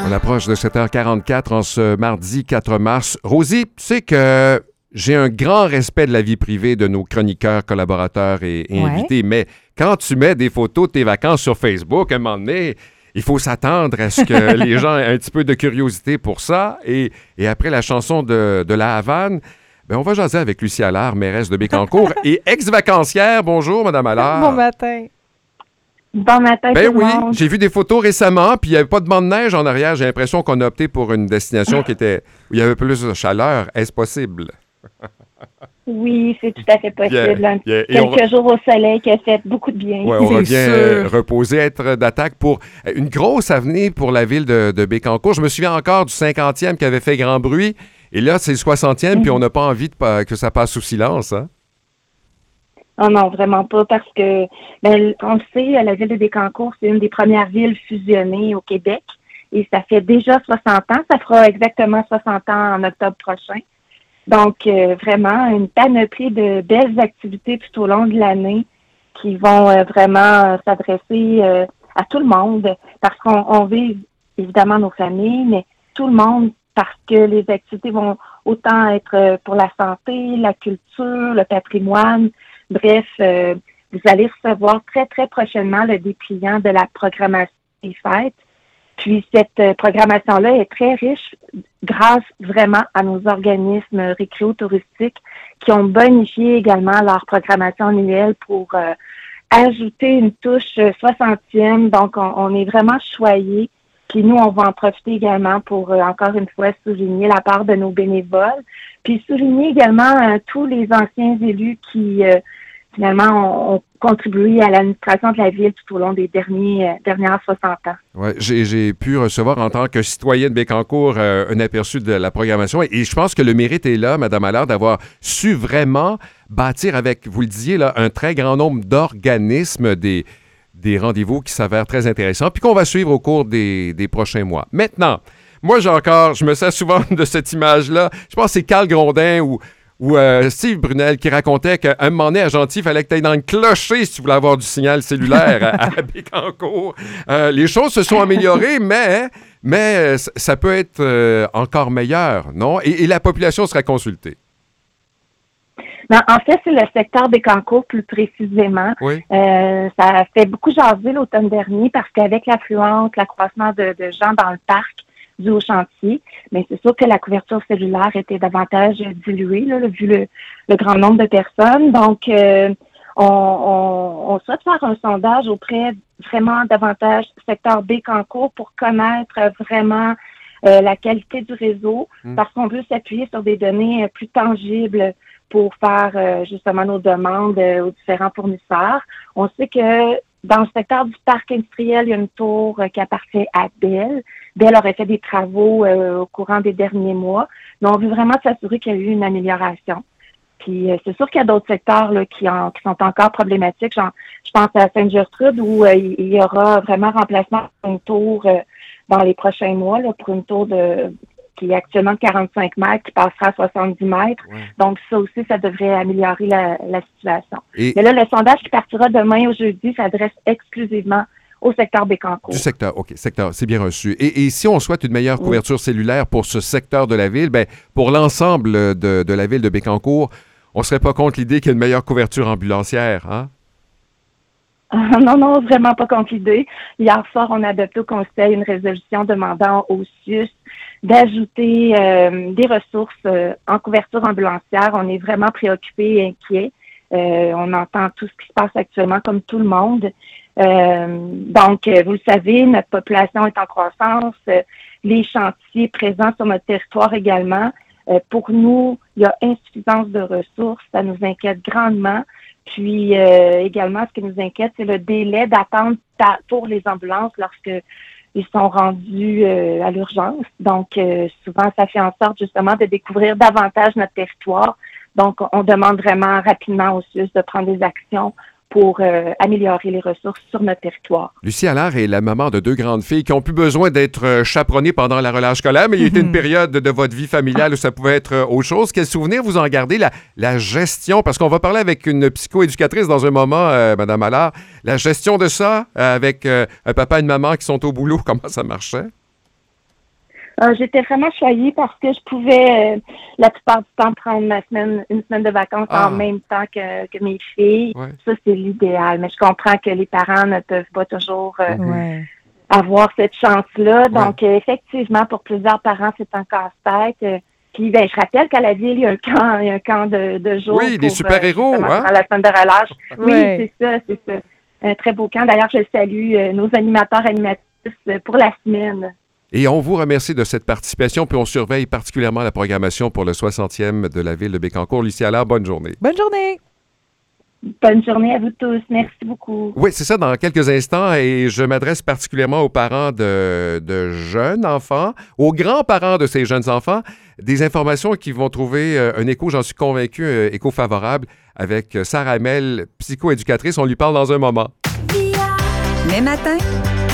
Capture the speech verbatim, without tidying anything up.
On approche de sept heures quarante-quatre en ce mardi quatre mars. Rosie, tu sais que j'ai un grand respect de la vie privée de nos chroniqueurs, collaborateurs et, et Ouais. invités, mais quand tu mets des photos de tes vacances sur Facebook, à un moment donné, il faut s'attendre à ce que les gens aient un petit peu de curiosité pour ça. Et, et après la chanson de, de La Havane, ben on va jaser avec Lucie Allard, mairesse de Bécancour et ex-vacancière. Bonjour, Madame Allard. Bon matin. Bon matin, Ben tout le oui, monde. j'ai vu des photos récemment, puis il n'y avait pas de banc de neige en arrière. J'ai l'impression qu'on a opté pour une destination qui était où il y avait plus de chaleur. Est-ce possible? Oui, c'est tout à fait possible. Bien, Un- bien. Et on Quelques jours au soleil qui a fait beaucoup de bien. Ouais, on C'est revient euh, sûr. reposer, être d'attaque pour euh, une grosse avenir pour la ville de, de Bécancour. Je me souviens encore du cinquantième qui avait fait grand bruit. Et là, c'est le soixantième, puis on n'a pas envie de, pa- que ça passe sous silence. Hein? Oh non, vraiment pas, parce que, ben, on le sait, la ville de Bécancour, c'est une des premières villes fusionnées au Québec. Et ça fait déjà soixante ans. Ça fera exactement soixante ans en octobre prochain. Donc, euh, vraiment, une panoplie de belles activités tout au long de l'année qui vont euh, vraiment euh, s'adresser euh, à tout le monde, parce qu'on on vise évidemment nos familles, mais tout le monde, parce que les activités vont autant être euh, pour la santé, la culture, le patrimoine. Bref, euh, vous allez recevoir très, très prochainement le dépliant de la programmation des fêtes. Puis cette euh, programmation-là est très riche grâce vraiment à nos organismes récréo-touristiques qui ont bonifié également leur programmation annuelle pour euh, ajouter une touche euh, soixantième. Donc, on, on est vraiment choyés. Puis nous, on va en profiter également pour, euh, encore une fois, souligner la part de nos bénévoles. Puis souligner également euh, tous les anciens élus qui, euh, finalement, ont, ont contribué à l'administration de la ville tout au long des derniers, euh, dernières soixante ans. Ouais, j'ai, j'ai pu recevoir en tant que citoyen de Bécancour euh, un aperçu de la programmation. Et, et je pense que le mérite est là, Madame Allard, d'avoir su vraiment bâtir avec, vous le disiez, là, un très grand nombre d'organismes, des, des rendez-vous qui s'avèrent très intéressants, puis qu'on va suivre au cours des, des prochains mois. Maintenant, moi, j'ai encore, je me sers souvent de cette image-là. Je pense que c'est Carl Grondin ou, ou euh, Steve Brunel qui racontait qu'à un moment donné, à Gentil, il fallait que tu ailles dans le clocher si tu voulais avoir du signal cellulaire à, à Bécancour. Euh, les choses se sont améliorées, mais, mais euh, ça- ça peut être euh, encore meilleur, non? Et, et la population sera consultée. Ben, en fait, c'est le secteur des Bécancour plus précisément. Oui. Euh, ça a fait beaucoup jaser l'automne dernier parce qu'avec l'affluence, l'accroissement de, de gens dans le parc dû au chantier, mais c'est sûr que la couverture cellulaire était davantage diluée, là, vu le, le grand nombre de personnes. Donc, euh, on, on, on souhaite faire un sondage auprès vraiment davantage du secteur Bécancour pour connaître vraiment euh, la qualité du réseau, Mm. parce qu'on veut s'appuyer sur des données euh, plus tangibles pour faire euh, justement nos demandes euh, aux différents fournisseurs. On sait que dans le secteur du parc industriel, il y a une tour euh, qui appartient à Bell. Bell aurait fait des travaux euh, au courant des derniers mois, mais on veut vraiment s'assurer qu'il y a eu une amélioration. Puis euh, c'est sûr qu'il y a d'autres secteurs là, qui, en, qui sont encore problématiques. Genre, je pense à Sainte-Gertrude où euh, il il y aura vraiment remplacement d'une tour euh, dans les prochains mois là, pour une tour de qui est actuellement de quarante-cinq mètres, qui passera à soixante-dix mètres. Ouais. Donc, ça aussi, ça devrait améliorer la, la situation. Et Mais là, le sondage qui partira demain au jeudi s'adresse exclusivement au secteur Bécancour. du secteur, OK, secteur, c'est bien reçu. Et, et si on souhaite une meilleure Oui. couverture cellulaire pour ce secteur de la ville, ben, pour l'ensemble de, de la ville de Bécancour, on ne serait pas contre l'idée qu'il y ait une meilleure couverture ambulancière, hein? Ah, non, non, vraiment pas contre l'idée. Hier soir, on a adopté au Conseil une résolution demandant au C I U S d'ajouter euh, des ressources euh, en couverture ambulancière. On est vraiment préoccupés et inquiets. Euh, on entend tout ce qui se passe actuellement comme tout le monde. Euh, donc, euh, vous le savez, notre population est en croissance. Euh, les chantiers présents sur notre territoire également. Euh, pour nous, il y a insuffisance de ressources. Ça nous inquiète grandement. Puis euh, également, ce qui nous inquiète, c'est le délai d'attente ta- pour les ambulances lorsque ils sont rendus euh, à l'urgence. Donc, euh, souvent, ça fait en sorte justement de découvrir davantage notre territoire. Donc, on demande vraiment rapidement au C I U S de prendre des actions pour euh, améliorer les ressources sur notre territoire. Lucie Allard est la maman de deux grandes filles qui ont plus besoin d'être euh, chaperonnées pendant la relâche scolaire, mais il y a été une période de, de votre vie familiale où ça pouvait être euh, autre chose. Quel souvenir vous en gardez? La, la gestion, parce qu'on va parler avec une psychoéducatrice dans un moment, euh, Madame Allard. La gestion de ça, euh, avec euh, un papa et une maman qui sont au boulot, comment ça marchait? Euh, j'étais vraiment choyée parce que je pouvais euh, la plupart du temps prendre ma semaine, une semaine de vacances Ah. en même temps que, que mes filles. Ouais. Ça, c'est l'idéal. Mais je comprends que les parents ne peuvent pas toujours euh, Ouais. avoir cette chance-là. Donc, euh, effectivement, pour plusieurs parents, c'est un casse-tête. Euh, Puis, ben, je rappelle qu'à la ville, il y a un camp, il y a un camp de, de jour. Oui, des pour, super-héros, euh, justement, hein? pendant la semaine de relâche. Oui, Ouais. c'est ça, c'est ça. Un très beau camp. D'ailleurs, je salue euh, nos animateurs animatrices euh, pour la semaine. Et on vous remercie de cette participation, puis on surveille particulièrement la programmation pour le soixantième de la ville de Bécancour. Lucie Allard, bonne journée. Bonne journée! Bonne journée à vous tous. Merci beaucoup. Oui, c'est ça, dans quelques instants, et je m'adresse particulièrement aux parents de, de jeunes enfants, aux grands-parents de ces jeunes enfants, des informations qui vont trouver euh, un écho, j'en suis convaincu, euh, écho favorable, avec Sarah Hamel, psychoéducatrice. On lui parle dans un moment. Les matins